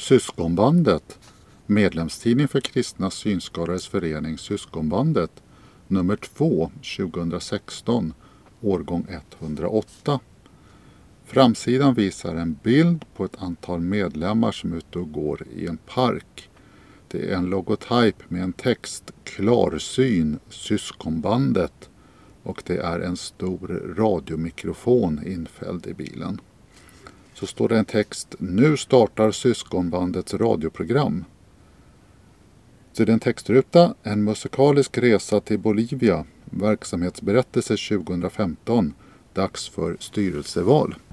Syskonbandet, medlemstidning för kristna synskadades förening Syskonbandet, nummer 2 2016, årgång 108. Framsidan visar en bild på ett antal medlemmar som är ute och går i en park. Det är en logotyp med en text Klarsyn Syskonbandet och det är en stor radiomikrofon infälld i bilen. Så står det en text: Nu startar Syskonbandets radioprogram. Så det är en textruta, en musikalisk resa till Bolivia, verksamhetsberättelse 2015, dags för styrelseval.